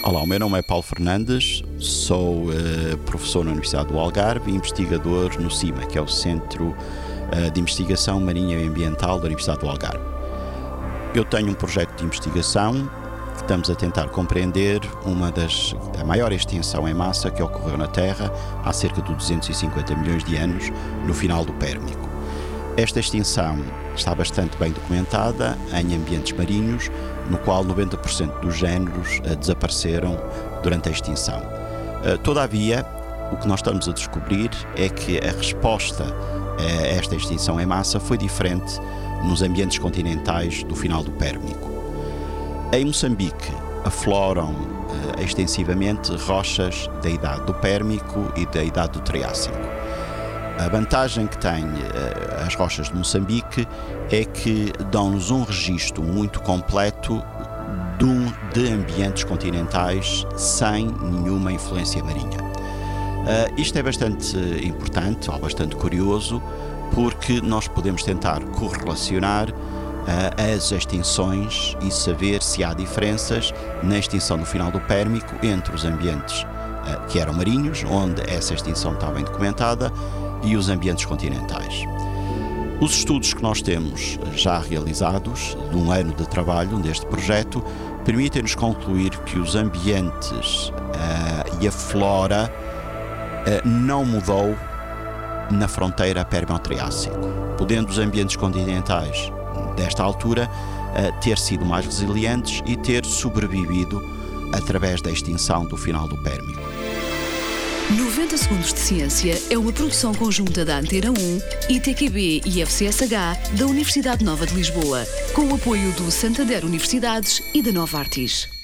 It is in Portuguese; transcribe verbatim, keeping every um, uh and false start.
Olá, o meu nome é Paulo Fernandes, sou uh, professor na Universidade do Algarve e investigador no CIMA, que é o Centro uh, de Investigação Marinha e Ambiental da Universidade do Algarve. Eu tenho um projeto de investigação que estamos a tentar compreender uma das, a maior extinção em massa que ocorreu na Terra há cerca de duzentos e cinquenta milhões de anos, no final do Pérmico. Esta extinção está bastante bem documentada em ambientes marinhos, no qual noventa por cento dos géneros uh, desapareceram durante a extinção. Uh, todavia, o que nós estamos a descobrir é que a resposta a esta extinção em massa foi diferente nos ambientes continentais do final do Pérmico. Em Moçambique afloram uh, extensivamente rochas da idade do Pérmico e da idade do Triássico. A vantagem que têm uh, as rochas de Moçambique é que dão-nos um registro muito completo de, um, de ambientes continentais sem nenhuma influência marinha. Uh, isto é bastante importante, ou bastante curioso, porque nós podemos tentar correlacionar uh, as extinções e saber se há diferenças na extinção no final do Pérmico entre os ambientes uh, que eram marinhos, onde essa extinção está bem documentada, e os ambientes continentais. Os estudos que nós temos já realizados, de um ano de trabalho deste projeto, permitem-nos concluir que os ambientes uh, e a flora uh, não mudou na fronteira Pérmio-Triássico, podendo os ambientes continentais desta altura uh, ter sido mais resilientes e ter sobrevivido através da extinção do final do Pérmico. noventa Segundos de Ciência é uma produção conjunta da Antena um, I T Q B e F C S H da Universidade Nova de Lisboa, com o apoio do Santander Universidades e da Novartis.